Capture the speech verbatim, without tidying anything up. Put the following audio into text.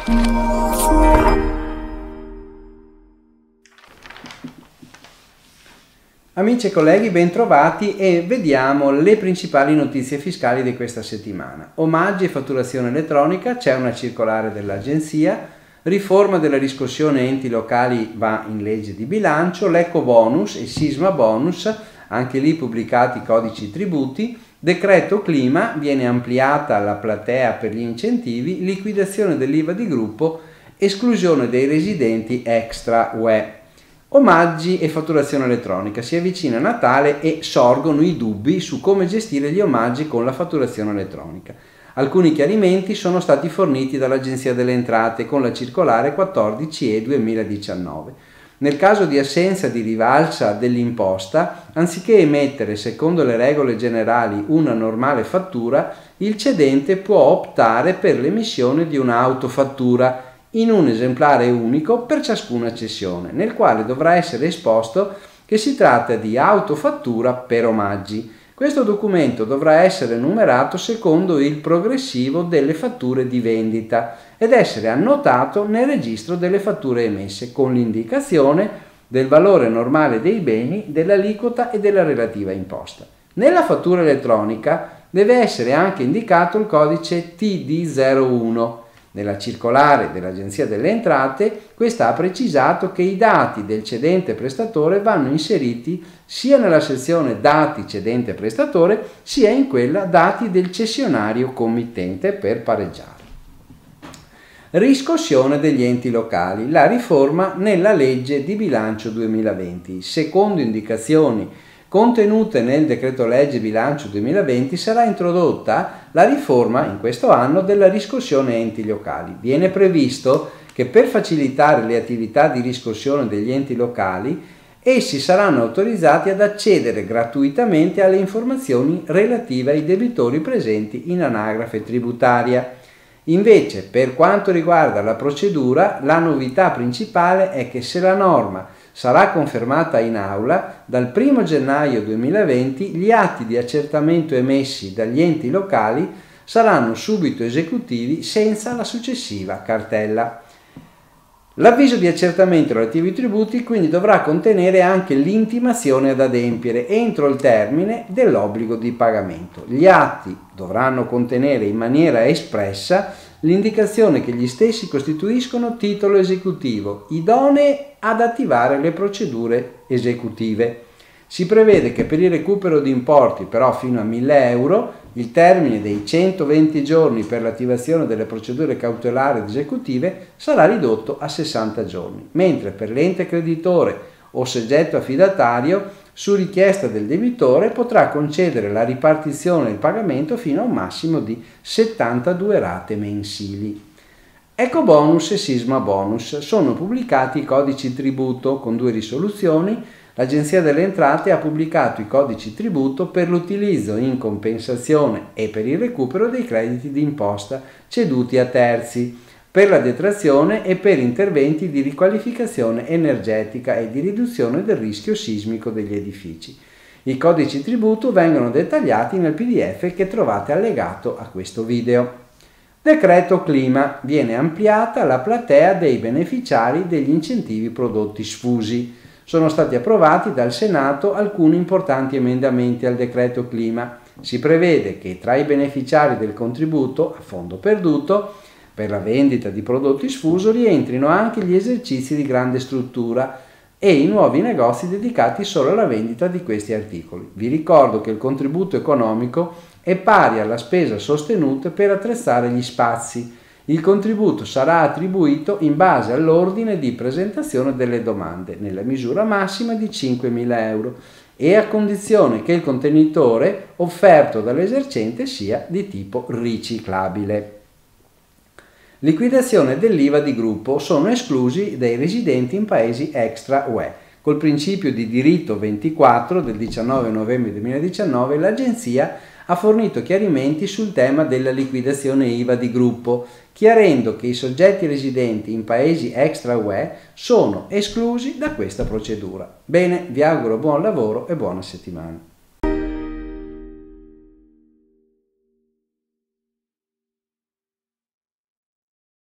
Amici e colleghi, bentrovati e vediamo le principali notizie fiscali di questa settimana. Omaggi e fatturazione elettronica, c'è una circolare dell'agenzia, riforma della riscossione enti locali va in legge di bilancio, l'eco bonus e sisma bonus, anche lì pubblicati codici tributi, decreto clima, viene ampliata la platea per gli incentivi, liquidazione dell'I V A di gruppo, esclusione dei residenti extra U E. Omaggi e fatturazione elettronica. Si avvicina Natale e sorgono i dubbi su come gestire gli omaggi con la fatturazione elettronica. Alcuni chiarimenti sono stati forniti dall'Agenzia delle Entrate con la circolare quattordici E duemiladiciannove. Nel caso di assenza di rivalsa dell'imposta, anziché emettere secondo le regole generali una normale fattura, il cedente può optare per l'emissione di un'autofattura in un esemplare unico per ciascuna cessione, nel quale dovrà essere esposto che si tratta di autofattura per omaggi. Questo documento dovrà essere numerato secondo il progressivo delle fatture di vendita ed essere annotato nel registro delle fatture emesse con l'indicazione del valore normale dei beni, dell'aliquota e della relativa imposta. Nella fattura elettronica deve essere anche indicato il codice T D zero uno. Nella circolare dell'Agenzia delle Entrate, questa ha precisato che i dati del cedente prestatore vanno inseriti sia nella sezione dati cedente prestatore, sia in quella dati del cessionario committente per pareggiare. Riscossione degli enti locali. La riforma nella legge di bilancio duemilaventi. Secondo indicazioni contenute nel decreto legge bilancio duemilaventi sarà introdotta la riforma in questo anno della riscossione enti locali. Viene previsto che per facilitare le attività di riscossione degli enti locali essi saranno autorizzati ad accedere gratuitamente alle informazioni relative ai debitori presenti in anagrafe tributaria. Invece, per quanto riguarda la procedura, la novità principale è che se la norma sarà confermata in aula, dal primo gennaio duemilaventi gli atti di accertamento emessi dagli enti locali saranno subito esecutivi senza la successiva cartella. L'avviso di accertamento relativo ai tributi quindi dovrà contenere anche l'intimazione ad adempiere entro il termine dell'obbligo di pagamento. Gli atti dovranno contenere in maniera espressa l'indicazione che gli stessi costituiscono titolo esecutivo, idonee ad attivare le procedure esecutive. Si prevede che per il recupero di importi però fino a mille euro il termine dei centoventi giorni per l'attivazione delle procedure cautelari ed esecutive sarà ridotto a sessanta giorni, mentre per l'ente creditore o soggetto affidatario su richiesta del debitore potrà concedere la ripartizione del pagamento fino a un massimo di settantadue rate mensili. Eco bonus e sisma bonus. Sono pubblicati i codici tributo con due risoluzioni. L'Agenzia delle Entrate ha pubblicato i codici tributo per l'utilizzo in compensazione e per il recupero dei crediti d'imposta ceduti a terzi, per la detrazione e per interventi di riqualificazione energetica e di riduzione del rischio sismico degli edifici. I codici tributo vengono dettagliati nel P D F che trovate allegato a questo video. Decreto clima. Viene ampliata la platea dei beneficiari degli incentivi prodotti sfusi. Sono stati approvati dal Senato alcuni importanti emendamenti al decreto clima. Si prevede che tra i beneficiari del contributo a fondo perduto per la vendita di prodotti sfuso rientrino anche gli esercizi di grande struttura e i nuovi negozi dedicati solo alla vendita di questi articoli. Vi ricordo che il contributo economico è pari alla spesa sostenuta per attrezzare gli spazi. Il contributo sarà attribuito in base all'ordine di presentazione delle domande, nella misura massima di cinquemila euro, e a condizione che il contenitore offerto dall'esercente sia di tipo riciclabile. Liquidazione dell'I V A di gruppo. Sono esclusi dai residenti in paesi extra U E. Col principio di diritto ventiquattro del diciannove novembre duemiladiciannove l'Agenzia ha fornito chiarimenti sul tema della liquidazione I V A di gruppo, chiarendo che i soggetti residenti in paesi extra U E sono esclusi da questa procedura. Bene, vi auguro buon lavoro e buona settimana.